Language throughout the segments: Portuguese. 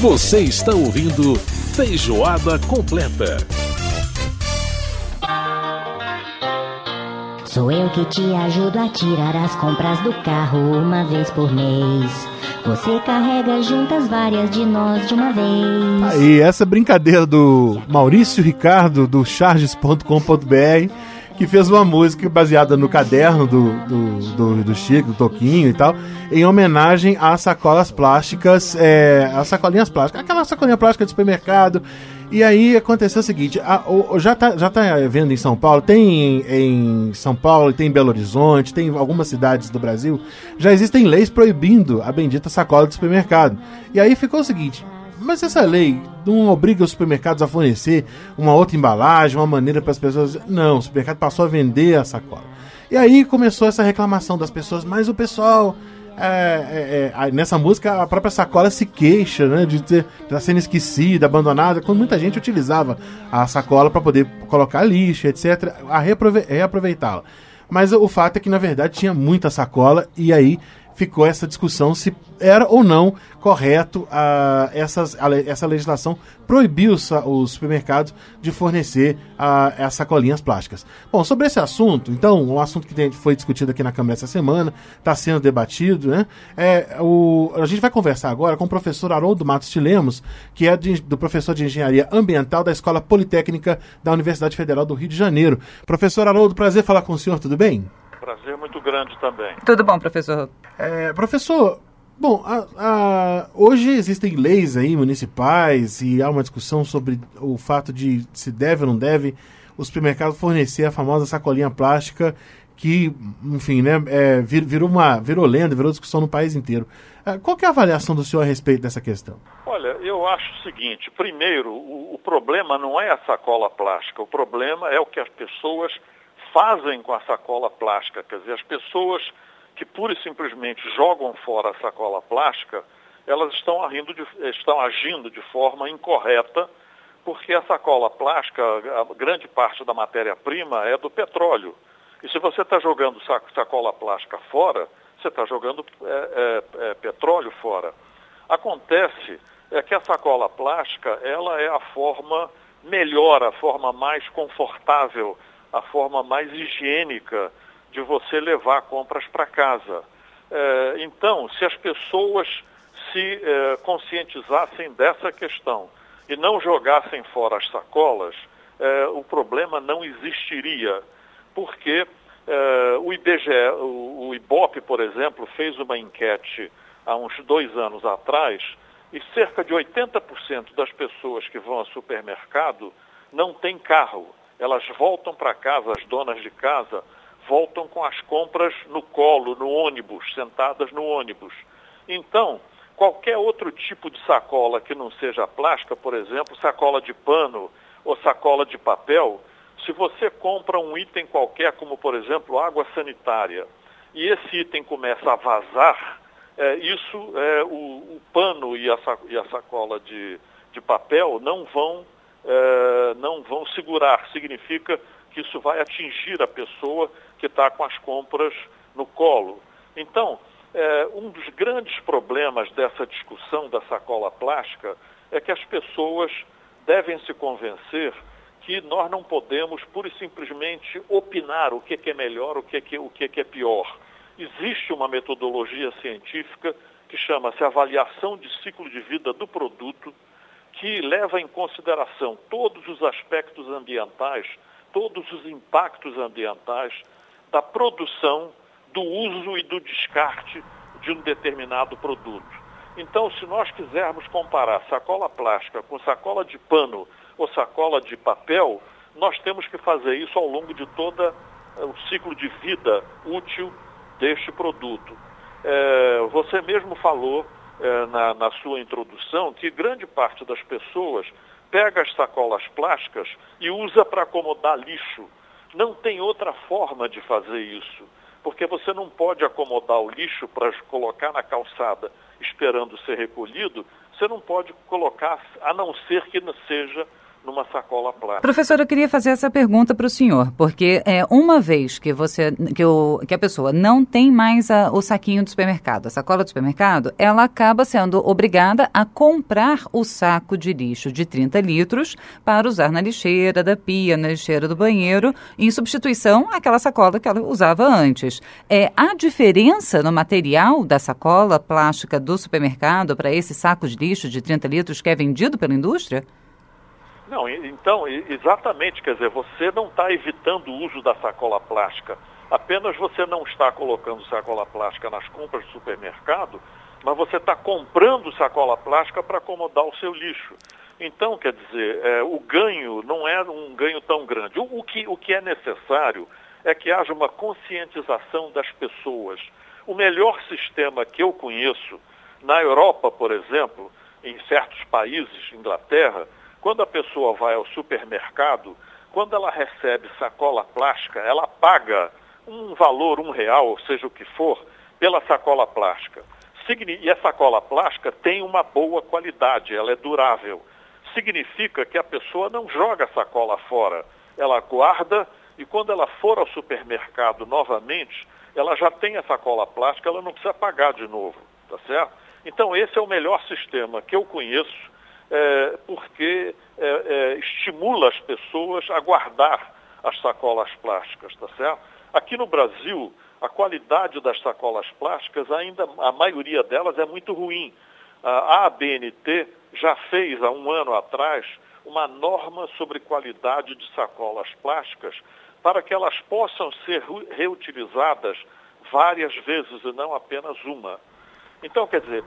Você está ouvindo Feijoada Completa. Sou eu que te ajudo a tirar as compras do carro uma vez por mês. Você carrega juntas várias de nós de uma vez. Aí, essa brincadeira do Maurício Ricardo, do charges.com.br, que fez uma música baseada no caderno do Chico, do Toquinho e tal, em homenagem às sacolas plásticas, às sacolinhas plásticas, aquela sacolinha plástica de supermercado. E aí aconteceu o seguinte, já tá vendo em São Paulo, tem em São Paulo, tem em Belo Horizonte, tem em algumas cidades do Brasil, já existem leis proibindo a bendita sacola de supermercado. E aí ficou o seguinte, mas essa lei não obriga os supermercados a fornecer uma outra embalagem, uma maneira para as pessoas... Não, o supermercado passou a vender a sacola. E aí começou essa reclamação das pessoas, mas o pessoal... nessa música a própria sacola se queixa, né, de estar sendo esquecida, abandonada, quando muita gente utilizava a sacola para poder colocar lixo, etc., a reaproveitá-la. Mas o fato é que na verdade tinha muita sacola, e aí ficou essa discussão se era ou não correto essa legislação proibir os supermercados de fornecer as sacolinhas plásticas. Bom, sobre esse assunto, então, um assunto que foi discutido aqui na Câmara essa semana, está sendo debatido, né? A gente vai conversar agora com o professor Haroldo Matos de Lemos, que é do professor de Engenharia Ambiental da Escola Politécnica da Universidade Federal do Rio de Janeiro. Professor Haroldo, prazer falar com o senhor, tudo bem? Prazer muito grande também. Tudo bom, professor? Professor, bom, hoje existem leis aí municipais e há uma discussão sobre o fato de se deve ou não deve o supermercado fornecer a famosa sacolinha plástica que, enfim, né, virou lenda, virou discussão no país inteiro. Qual que é a avaliação do senhor a respeito dessa questão? Olha, eu acho o seguinte, primeiro, o problema não é a sacola plástica, o problema é o que as pessoas fazem com a sacola plástica. Quer dizer, as pessoas que pura e simplesmente jogam fora a sacola plástica, elas estão agindo de forma incorreta, porque a sacola plástica, a grande parte da matéria-prima é do petróleo. E se você está jogando sacola plástica fora, você está jogando petróleo fora. Acontece que a sacola plástica, ela é a forma melhor, a forma mais confortável, a forma mais higiênica de você levar compras para casa. Então, se as pessoas se conscientizassem dessa questão e não jogassem fora as sacolas, o problema não existiria. Porque o IBGE, o IBOP, por exemplo, fez uma enquete há uns 2 anos atrás e cerca de 80% das pessoas que vão ao supermercado não têm carro. Elas voltam para casa, as donas de casa, voltam com as compras no colo, no ônibus, sentadas no ônibus. Então, qualquer outro tipo de sacola que não seja plástica, por exemplo, sacola de pano ou sacola de papel, se você compra um item qualquer, como por exemplo água sanitária, e esse item começa a vazar, o pano e a sacola de papel não vão segurar. Significa que isso vai atingir a pessoa que está com as compras no colo. Então, um dos grandes problemas dessa discussão da sacola plástica é que as pessoas devem se convencer que nós não podemos pura e simplesmente opinar o que é melhor, o que é pior. Existe uma metodologia científica que chama-se avaliação de ciclo de vida do produto, que leva em consideração todos os aspectos ambientais, todos os impactos ambientais da produção, do uso e do descarte de um determinado produto. Então, se nós quisermos comparar sacola plástica com sacola de pano ou sacola de papel, nós temos que fazer isso ao longo de todo o ciclo de vida útil deste produto. Você mesmo falou na sua introdução que grande parte das pessoas pega as sacolas plásticas e usa para acomodar lixo. Não tem outra forma de fazer isso, porque você não pode acomodar o lixo para colocar na calçada esperando ser recolhido, você não pode colocar, a não ser que seja numa sacola plástica. Professor, eu queria fazer essa pergunta para o senhor, porque uma vez que a pessoa não tem mais o saquinho do supermercado, a sacola do supermercado, ela acaba sendo obrigada a comprar o saco de lixo de 30 litros para usar na lixeira da pia, na lixeira do banheiro, em substituição àquela sacola que ela usava antes. Há diferença no material da sacola plástica do supermercado para esse saco de lixo de 30 litros que é vendido pela indústria? Não, então, exatamente, quer dizer, você não está evitando o uso da sacola plástica, apenas você não está colocando sacola plástica nas compras do supermercado, mas você está comprando sacola plástica para acomodar o seu lixo. Então, quer dizer, o ganho não é um ganho tão grande. O que é necessário é que haja uma conscientização das pessoas. O melhor sistema que eu conheço, na Europa, por exemplo, em certos países, Inglaterra, quando a pessoa vai ao supermercado, quando ela recebe sacola plástica, ela paga um valor, R$1, ou seja o que for, pela sacola plástica. E a sacola plástica tem uma boa qualidade, ela é durável. Significa que a pessoa não joga a sacola fora, ela guarda e quando ela for ao supermercado novamente, ela já tem a sacola plástica, ela não precisa pagar de novo, tá certo? Então esse é o melhor sistema que eu conheço, porque estimula as pessoas a guardar as sacolas plásticas, tá certo? Aqui no Brasil, a qualidade das sacolas plásticas, ainda a maioria delas é muito ruim. A ABNT já fez, há um ano atrás, uma norma sobre qualidade de sacolas plásticas para que elas possam ser reutilizadas várias vezes e não apenas uma. Então, quer dizer,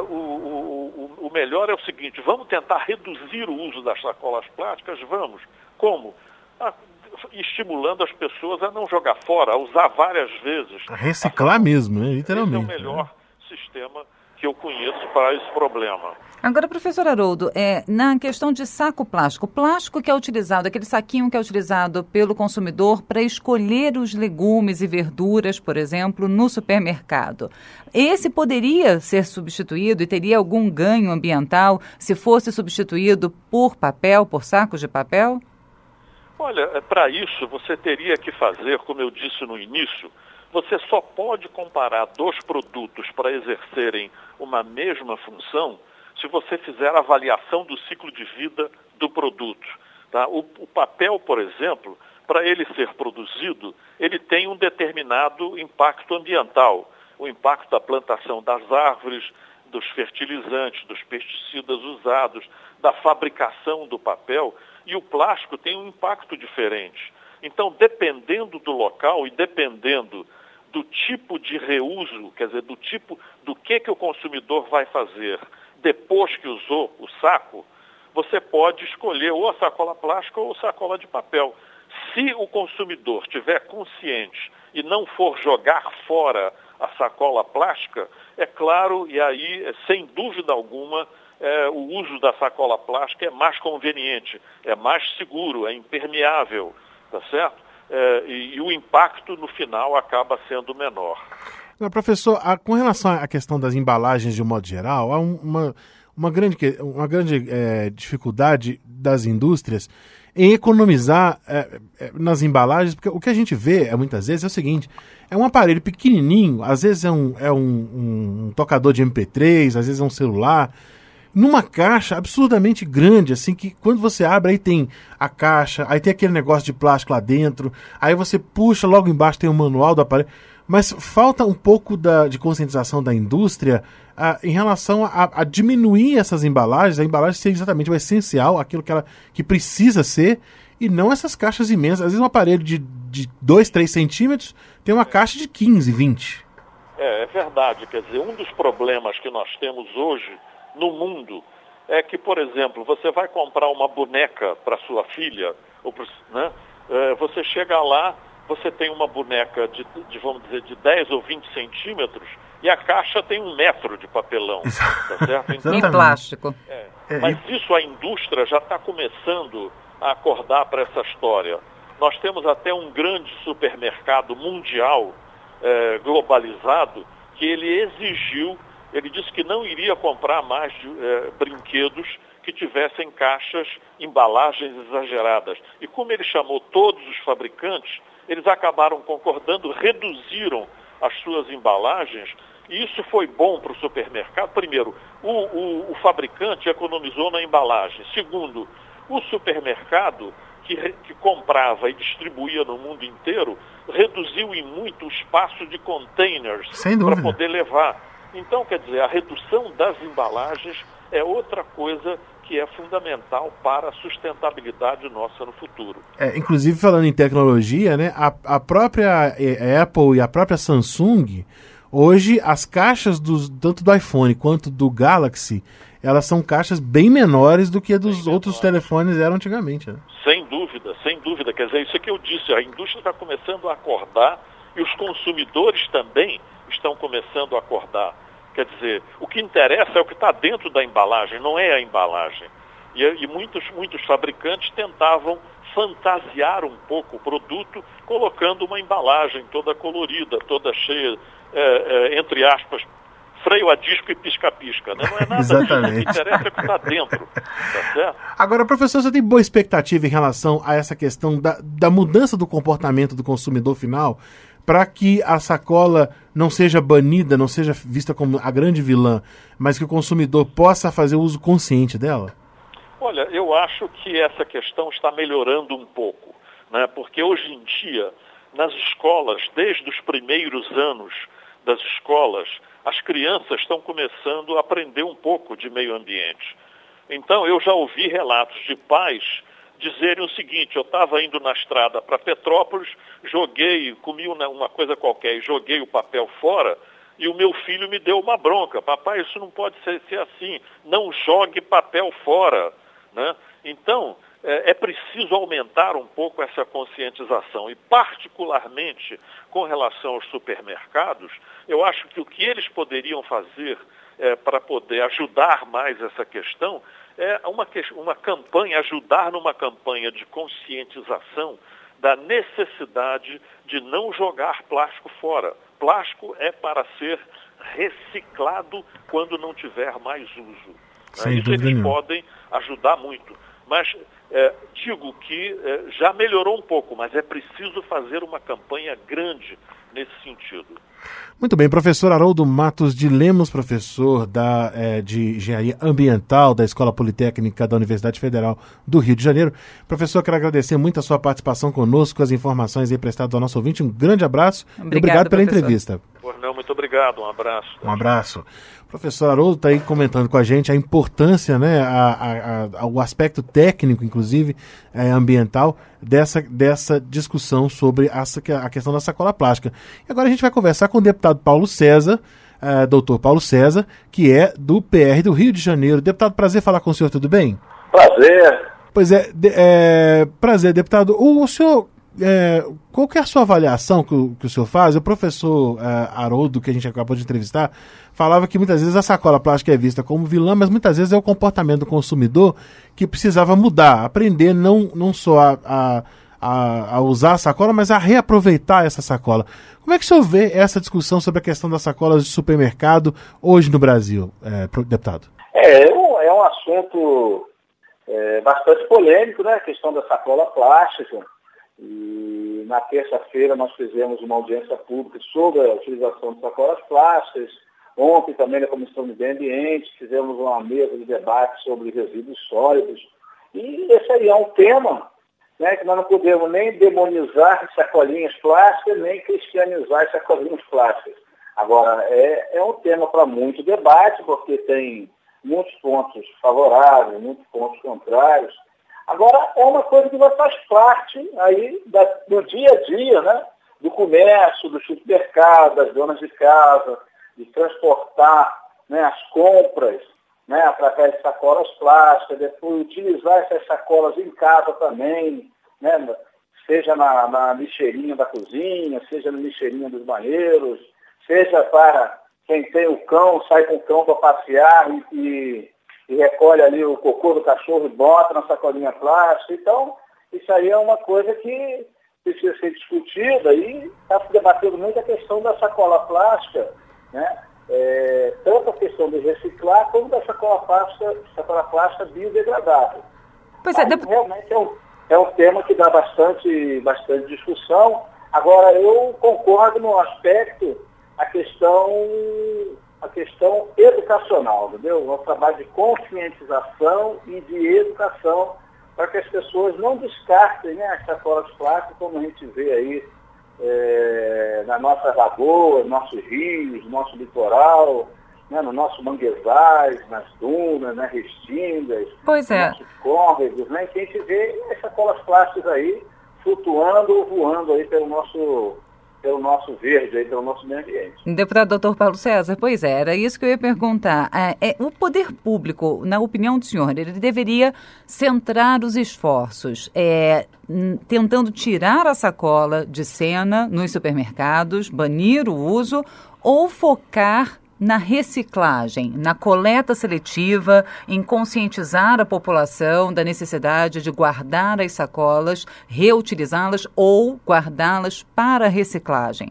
o melhor é o seguinte, vamos tentar reduzir o uso das sacolas plásticas? Vamos. Como? Estimulando as pessoas a não jogar fora, a usar várias vezes. A reciclar mesmo, né? Literalmente. Esse é o melhor sistema que eu conheço para esse problema. Agora, professor Haroldo, na questão de saco plástico, o plástico que é utilizado, aquele saquinho que é utilizado pelo consumidor para escolher os legumes e verduras, por exemplo, no supermercado, esse poderia ser substituído e teria algum ganho ambiental se fosse substituído por papel, por sacos de papel? Olha, para isso você teria que fazer, como eu disse no início, você só pode comparar dois produtos para exercerem uma mesma função se você fizer a avaliação do ciclo de vida do produto. Tá? O papel, por exemplo, para ele ser produzido, ele tem um determinado impacto ambiental. O impacto da plantação das árvores, dos fertilizantes, dos pesticidas usados, da fabricação do papel, e o plástico tem um impacto diferente. Então, dependendo do local e dependendo do tipo de reuso, quer dizer, do tipo do que o consumidor vai fazer depois que usou o saco, você pode escolher ou a sacola plástica ou a sacola de papel. Se o consumidor estiver consciente e não for jogar fora a sacola plástica, é claro, e aí, sem dúvida alguma, o uso da sacola plástica é mais conveniente, é mais seguro, é impermeável, tá certo? E o impacto no final acaba sendo menor. Professor, com relação à questão das embalagens de um modo geral, há uma grande dificuldade das indústrias em economizar nas embalagens, porque o que a gente vê muitas vezes é o seguinte, é um aparelho pequenininho, às vezes é um tocador de MP3, às vezes é um celular, numa caixa absurdamente grande, assim, que quando você abre, aí tem a caixa, aí tem aquele negócio de plástico lá dentro, aí você puxa, logo embaixo tem o manual do aparelho, mas falta um pouco de conscientização da indústria em relação a diminuir essas embalagens, a embalagem ser exatamente o essencial, aquilo que precisa ser, e não essas caixas imensas. Às vezes um aparelho de 2, 3 centímetros tem uma caixa de 15, 20. É verdade, quer dizer, um dos problemas que nós temos hoje no mundo é que, por exemplo, você vai comprar uma boneca para sua filha, né? Você chega lá, você tem uma boneca vamos dizer, de 10 ou 20 centímetros e a caixa tem 1 metro de papelão, tá certo? Então, em plástico. Mas isso a indústria já está começando a acordar para essa história. Nós temos até um grande supermercado mundial globalizado que ele disse que não iria comprar mais brinquedos que tivessem caixas, embalagens exageradas. E como ele chamou todos os fabricantes, eles acabaram concordando, reduziram as suas embalagens, e isso foi bom para o supermercado. Primeiro, o fabricante economizou na embalagem. Segundo, o supermercado, que comprava e distribuía no mundo inteiro, reduziu em muito o espaço de containers para poder levar. Então, quer dizer, a redução das embalagens é outra coisa que é fundamental para a sustentabilidade nossa no futuro. Inclusive, falando em tecnologia, né, a própria Apple e a própria Samsung, hoje as caixas tanto do iPhone quanto do Galaxy, elas são caixas bem menores do que a dos outros telefones eram antigamente, né? Sem dúvida, sem dúvida. Quer dizer, isso é que eu disse, a indústria está começando a acordar e os consumidores também estão começando a acordar. Quer dizer, o que interessa é o que está dentro da embalagem, não é a embalagem. E muitos fabricantes tentavam fantasiar um pouco o produto, colocando uma embalagem toda colorida, toda cheia, entre aspas, freio a disco e pisca-pisca, né? Não é nada disso, o que interessa é o que está dentro, tá certo? Agora, professor, você tem boa expectativa em relação a essa questão da mudança do comportamento do consumidor final, para que a sacola não seja banida, não seja vista como a grande vilã, mas que o consumidor possa fazer o uso consciente dela? Olha, eu acho que essa questão está melhorando um pouco, né? Porque hoje em dia, nas escolas, desde os primeiros anos das escolas, as crianças estão começando a aprender um pouco de meio ambiente. Então, eu já ouvi relatos de pais dizerem o seguinte: eu estava indo na estrada para Petrópolis, comi uma coisa qualquer e joguei o papel fora, e o meu filho me deu uma bronca. Papai, isso não pode ser assim, não jogue papel fora, né? Então, é preciso aumentar um pouco essa conscientização e, particularmente, com relação aos supermercados, eu acho que o que eles poderiam fazer para poder ajudar mais essa questão é uma campanha, ajudar numa campanha de conscientização da necessidade de não jogar plástico fora. Plástico é para ser reciclado quando não tiver mais uso. Isso eles podem ajudar muito. Mas digo que já melhorou um pouco, mas é preciso fazer uma campanha grande nesse sentido. Muito bem, professor Haroldo Matos de Lemos, professor de Engenharia Ambiental da Escola Politécnica da Universidade Federal do Rio de Janeiro. Professor, quero agradecer muito a sua participação conosco, as informações aí prestadas ao nosso ouvinte. Um grande abraço e obrigado pela entrevista. Muito obrigado, um abraço. Um abraço. O professor Haroldo está aí comentando com a gente a importância, né, o aspecto técnico, inclusive, ambiental, dessa discussão sobre a questão da sacola plástica. E agora a gente vai conversar com o deputado Paulo César, doutor Paulo César, que é do PR do Rio de Janeiro. Deputado, prazer falar com o senhor, tudo bem? Prazer. Pois prazer, deputado. O senhor... qual que é a sua avaliação que o senhor faz? O professor Haroldo, que a gente acabou de entrevistar, falava que muitas vezes a sacola plástica é vista como vilã, mas muitas vezes é o comportamento do consumidor que precisava mudar, aprender não só a usar a sacola, mas a reaproveitar essa sacola. Como é que o senhor vê essa discussão sobre a questão das sacolas de supermercado hoje no Brasil, deputado? É um assunto bastante polêmico, né? A questão da sacola plástica. E na terça-feira nós fizemos uma audiência pública sobre a utilização de sacolas plásticas. Ontem também na Comissão de Meio Ambiente fizemos uma mesa de debate sobre resíduos sólidos. E esse aí é um tema, né, que nós não podemos nem demonizar sacolinhas plásticas, nem cristianizar sacolinhas plásticas. Agora, é um tema para muito debate, porque tem muitos pontos favoráveis, muitos pontos contrários. Agora, é uma coisa que faz parte aí do dia a dia, né? Do comércio, do supermercado, das donas de casa, de transportar, né, as compras, né, através de sacolas plásticas, depois utilizar essas sacolas em casa também, né, seja na lixeirinha da cozinha, seja na lixeirinha dos banheiros, seja para quem tem o cão, sai com o cão para passear e recolhe ali o cocô do cachorro e bota na sacolinha plástica. Então, isso aí é uma coisa que precisa ser discutida e está se debatendo muito a questão da sacola plástica, né, tanto a questão de reciclar como da sacola plástica biodegradável. Pois realmente é um tema que dá bastante discussão. Agora, eu concordo no aspecto, a questão educacional, entendeu? Um trabalho de conscientização e de educação para que as pessoas não descartem, né, as sacolas plásticas, como a gente vê aí nas nossas lagoas, nossos rios, nosso litoral, né, nos nossos manguezais, nas dunas, nas restingas, nos nossos córregos, né, que a gente vê as sacolas plásticas aí flutuando ou voando aí pelo nosso verde, aí, pelo nosso meio ambiente. Deputado Dr. Paulo César, pois é, era isso que eu ia perguntar. O poder público, na opinião do senhor, ele deveria centrar os esforços tentando tirar a sacola de cena nos supermercados, banir o uso, ou focar na reciclagem, na coleta seletiva, em conscientizar a população da necessidade de guardar as sacolas, reutilizá-las ou guardá-las para reciclagem?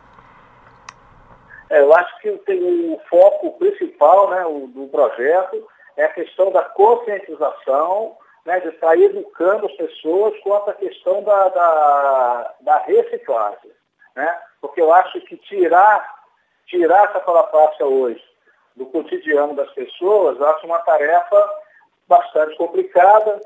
Eu acho que o foco principal, né, do projeto é a questão da conscientização, né, de estar educando as pessoas quanto à questão da reciclagem, né? Porque eu acho que tirar a sacola plástica hoje do cotidiano das pessoas, eu acho uma tarefa bastante complicada.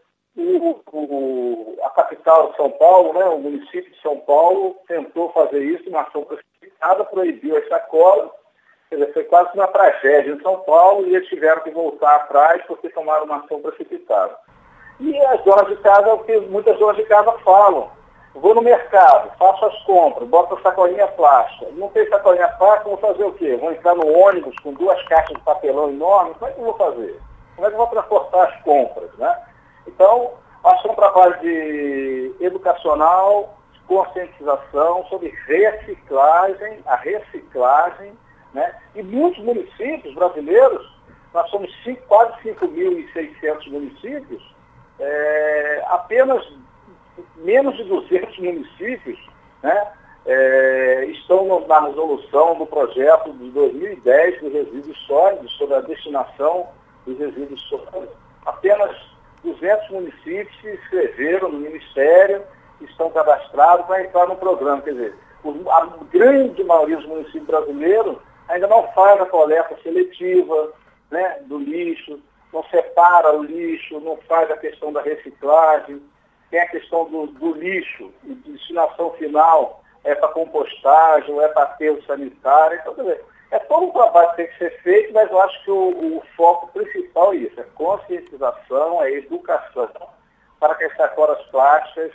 A capital de São Paulo, né, o município de São Paulo, tentou fazer isso, uma ação precipitada, proibiu as sacolas. Quer dizer, foi quase uma tragédia em São Paulo e eles tiveram que voltar atrás porque tomaram uma ação precipitada. E as donas de casa, o que muitas donas de casa falam: vou no mercado, faço as compras, boto a sacolinha plástica. Não tem sacolinha plástica, vou fazer o quê? Vou entrar no ônibus com 2 caixas de papelão enormes? Como é que eu vou fazer? Como é que eu vou transportar as compras, né? Então, acho que é um trabalho educacional, de conscientização sobre a reciclagem, né? E muitos municípios brasileiros, nós somos quase 5.600 municípios, apenas menos de 200 municípios, né, estão na resolução do projeto de 2010 dos resíduos sólidos, sobre a destinação dos resíduos sólidos. Apenas 200 municípios se inscreveram no Ministério, estão cadastrados para entrar no programa. Quer dizer, a grande maioria dos municípios brasileiros ainda não faz a coleta seletiva, né, do lixo, não separa o lixo, não faz a questão da reciclagem. Tem a questão do lixo, de destinação final, para compostagem, ou para aterro sanitário. Então, quer dizer, é todo um trabalho que tem que ser feito, mas eu acho que o foco principal é isso: é conscientização, é educação, para que as sacolas plásticas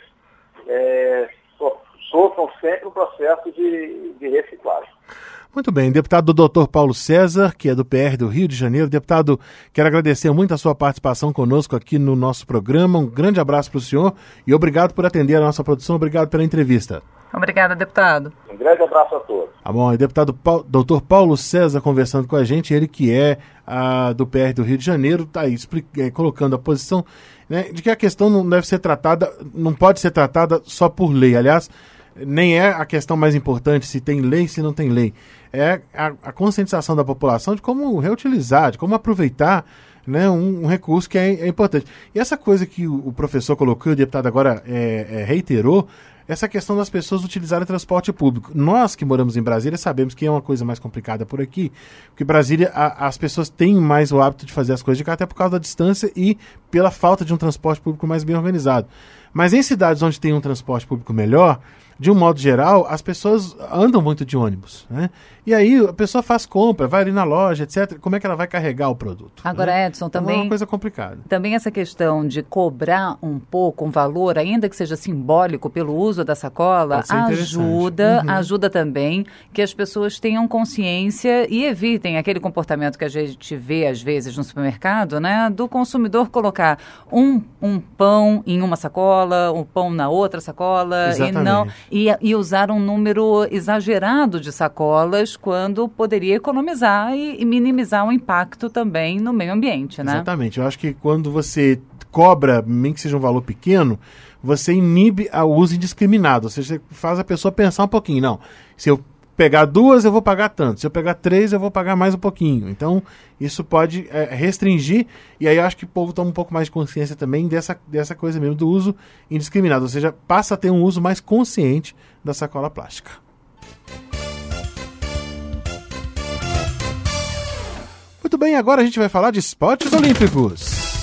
sofram sempre o processo de reciclagem. Muito bem, deputado Dr. Paulo César, que é do PR do Rio de Janeiro. Deputado, quero agradecer muito a sua participação conosco aqui no nosso programa. Um grande abraço para o senhor e obrigado por atender a nossa produção. Obrigado pela entrevista. Obrigada, deputado. Um grande abraço a todos. Tá bom, e deputado Dr. Paulo César conversando com a gente, ele que é do PR do Rio de Janeiro, está aí colocando a posição, né, de que a questão não deve ser tratada, não pode ser tratada só por lei. Aliás, nem é a questão mais importante se tem lei, se não tem lei. É a conscientização da população de como reutilizar, de como aproveitar, né, um recurso que é importante. E essa coisa que o professor colocou, o deputado agora reiterou, essa questão das pessoas utilizarem transporte público. Nós que moramos em Brasília sabemos que é uma coisa mais complicada por aqui, porque Brasília, as pessoas têm mais o hábito de fazer as coisas de cá, até por causa da distância e pela falta de um transporte público mais bem organizado. Mas em cidades onde tem um transporte público melhor, de um modo geral, as pessoas andam muito de ônibus, né? E aí a pessoa faz compra, vai ali na loja, etc. Como é que ela vai carregar o produto? Agora, né? Edson, também... É uma coisa complicada. Também essa questão de cobrar um pouco, um valor, ainda que seja simbólico, pelo uso da sacola, ajuda também que as pessoas tenham consciência e evitem aquele comportamento que a gente vê, às vezes, no supermercado, né? Do consumidor colocar um pão em uma sacola, um pão na outra sacola, e usar um número exagerado de sacolas quando poderia economizar e minimizar o impacto também no meio ambiente, né? Exatamente. Eu acho que quando você cobra, nem que seja um valor pequeno, você inibe o uso indiscriminado. Ou seja, você faz a pessoa pensar um pouquinho. Não, se eu pegar 2, eu vou pagar tanto. Se eu pegar 3, eu vou pagar mais um pouquinho. Então, isso pode restringir, e aí eu acho que o povo toma um pouco mais de consciência também dessa coisa mesmo do uso indiscriminado, ou seja, passa a ter um uso mais consciente da sacola plástica. Muito bem, agora a gente vai falar de esportes olímpicos.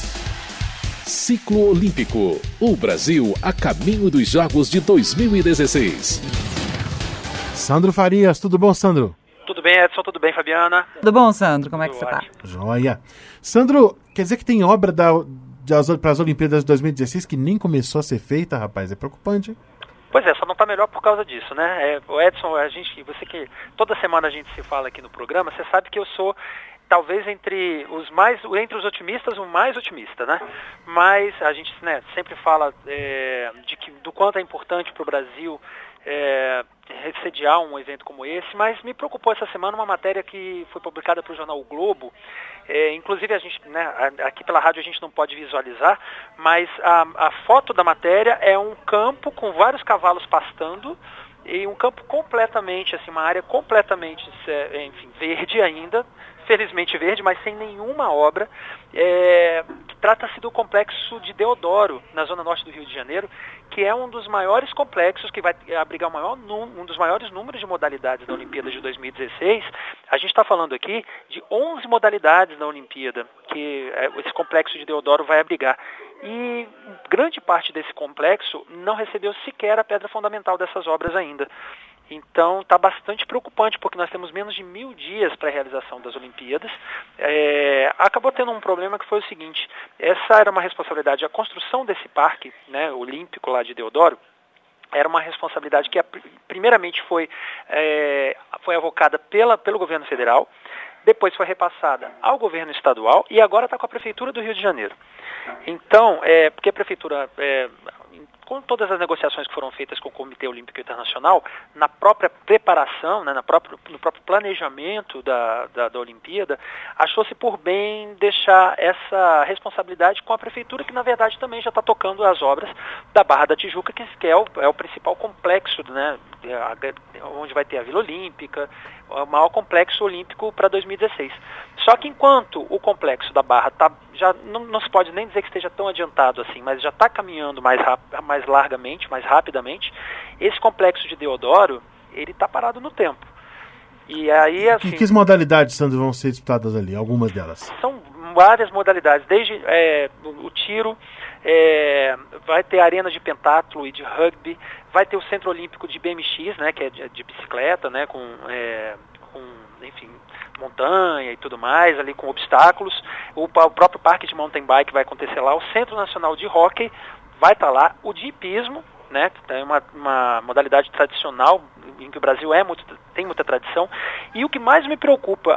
Ciclo Olímpico. O Brasil a caminho dos Jogos de 2016. Sandro Farias, tudo bom, Sandro? Tudo bem, Edson? Tudo bem, Fabiana? Tudo bom, Sandro? Como é que você tá? Joia. Sandro, quer dizer que tem obra para as Olimpíadas de 2016 que nem começou a ser feita, rapaz? É preocupante, hein? Pois é, só não tá melhor por causa disso, né? O Edson, você que toda semana a gente se fala aqui no programa, você sabe que eu sou talvez entre os otimistas, o mais otimista, né? Mas a gente, né, sempre fala do quanto é importante para o Brasil sediar um evento como esse, mas me preocupou essa semana uma matéria que foi publicada para o jornal O Globo. Inclusive a gente, né, aqui pela rádio a gente não pode visualizar, mas a foto da matéria é um campo com vários cavalos pastando e um campo completamente, assim, uma área completamente, enfim, verde ainda, felizmente verde, mas sem nenhuma obra. Trata-se do complexo de Deodoro, na zona norte do Rio de Janeiro, que é um dos maiores complexos, que vai abrigar um dos maiores números de modalidades da Olimpíada de 2016. A gente está falando aqui de 11 modalidades da Olimpíada, que esse complexo de Deodoro vai abrigar. E grande parte desse complexo não recebeu sequer a pedra fundamental dessas obras ainda. Então está bastante preocupante, porque nós temos menos de 1.000 dias para a realização das Olimpíadas. Acabou tendo um problema que foi o seguinte: essa era uma responsabilidade, a construção desse parque, né, olímpico lá de Deodoro, era uma responsabilidade que primeiramente foi avocada pelo governo federal, depois foi repassada ao governo estadual e agora está com a Prefeitura do Rio de Janeiro. Então, porque a Prefeitura, com todas as negociações que foram feitas com o Comitê Olímpico Internacional, na própria preparação, né, no próprio planejamento da Olimpíada, achou-se por bem deixar essa responsabilidade com a Prefeitura, que na verdade também já está tocando as obras da Barra da Tijuca, que é o principal complexo, né, onde vai ter a Vila Olímpica, o maior complexo olímpico para 2016. Só que enquanto o complexo da Barra já não se pode nem dizer que esteja tão adiantado assim, mas já está caminhando mais largamente, mais rapidamente, esse complexo de Deodoro, ele está parado no tempo. E aí, assim, que modalidades, Sandro, vão ser disputadas ali? Algumas delas? São várias modalidades, desde o tiro, vai ter arena de pentatlo e de rugby, vai ter o Centro Olímpico de BMX, né, que é de bicicleta, né, com enfim, montanha e tudo mais, ali com obstáculos. O próprio parque de mountain bike vai acontecer lá, o Centro Nacional de Hóquei vai estar lá, o de hipismo, né, que é uma modalidade tradicional em que o Brasil tem muita tradição. E o que mais me preocupa,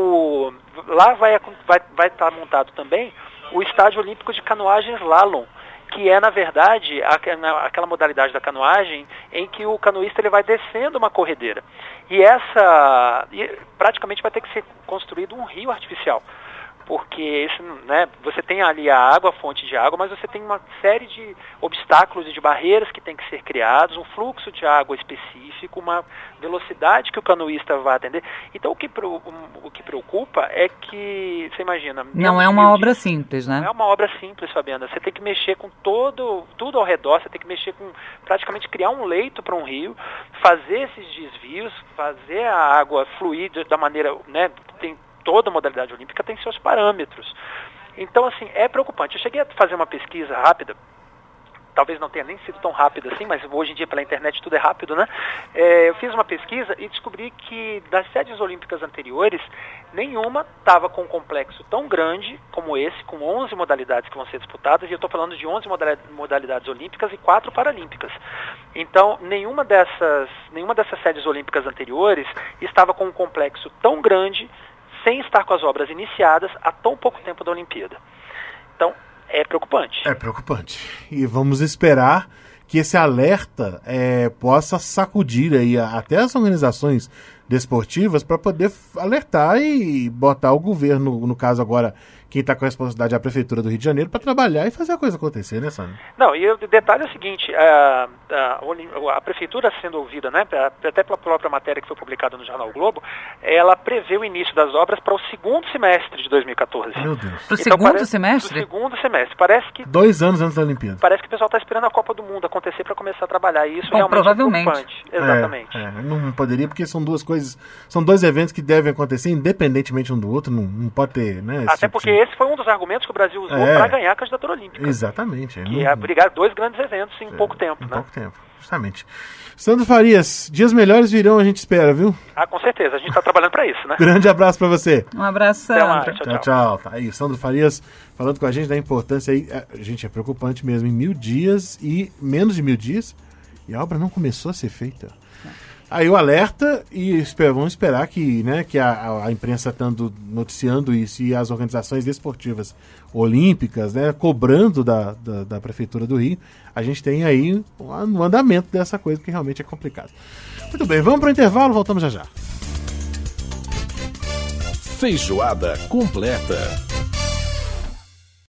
lá vai estar montado também o Estádio Olímpico de Canoagem Slalom, que é, na verdade, aquela modalidade da canoagem em que o canoísta ele vai descendo uma corredeira. E praticamente vai ter que ser construído um rio artificial, porque você tem ali a água, a fonte de água, mas você tem uma série de obstáculos e de barreiras que tem que ser criados, um fluxo de água específico, uma velocidade que o canoísta vai atender. Então o que preocupa é que, você imagina... Não é uma obra simples, né? Não é uma obra simples, Fabiana. Você tem que mexer com tudo ao redor, você tem que mexer com, praticamente criar um leito para um rio, fazer esses desvios, fazer a água fluir da maneira, né, toda modalidade olímpica tem seus parâmetros. Então, assim, é preocupante. Eu cheguei a fazer uma pesquisa rápida, talvez não tenha nem sido tão rápida assim, mas hoje em dia pela internet tudo é rápido, né? Eu fiz uma pesquisa e descobri que das sedes olímpicas anteriores, nenhuma estava com um complexo tão grande como esse, com 11 modalidades que vão ser disputadas, e eu estou falando de 11 modalidades olímpicas e 4 paralímpicas. Então, nenhuma dessas sedes olímpicas anteriores estava com um complexo tão grande, sem estar com as obras iniciadas há tão pouco tempo da Olimpíada. Então, é preocupante. É preocupante. E vamos esperar que esse alerta possa sacudir aí até as organizações desportivas para poder alertar e botar o governo, no caso agora, quem está com a responsabilidade é a Prefeitura do Rio de Janeiro, para trabalhar e fazer a coisa acontecer, né, Sandro? Não, e o detalhe é o seguinte, a Prefeitura sendo ouvida, né, até pela própria matéria que foi publicada no Jornal Globo, ela prevê o início das obras para o segundo semestre de 2014. Meu Deus. Para o segundo semestre? Para o segundo semestre. Parece que 2 anos antes da Olimpíada. Parece que o pessoal está esperando a Copa do Mundo acontecer para começar a trabalhar. E isso Bom, realmente provavelmente. é preocupante. Exatamente. Não poderia, porque são duas coisas, são 2 eventos que devem acontecer independentemente um do outro, não pode ter, né? Até porque esse foi um dos argumentos que o Brasil usou para ganhar a candidatura olímpica. Exatamente. Que é abrigar 2 grandes eventos em pouco tempo, né? Pouco tempo, justamente. Sandro Farias, dias melhores virão, a gente espera, viu? Com certeza, a gente está trabalhando para isso, né? Grande abraço para você. Um abraço, Sandro. Tchau. Tá aí, Sandro Farias falando com a gente da importância aí. Gente, é preocupante mesmo, em 1.000 dias e menos de 1.000 dias, e a obra não começou a ser feita. Aí o alerta, e vamos esperar que, né, que a imprensa estando noticiando isso e as organizações desportivas olímpicas, né, cobrando da Prefeitura do Rio, a gente tem aí um andamento dessa coisa que realmente é complicado. Muito bem, vamos para o intervalo, voltamos já já. Feijoada completa.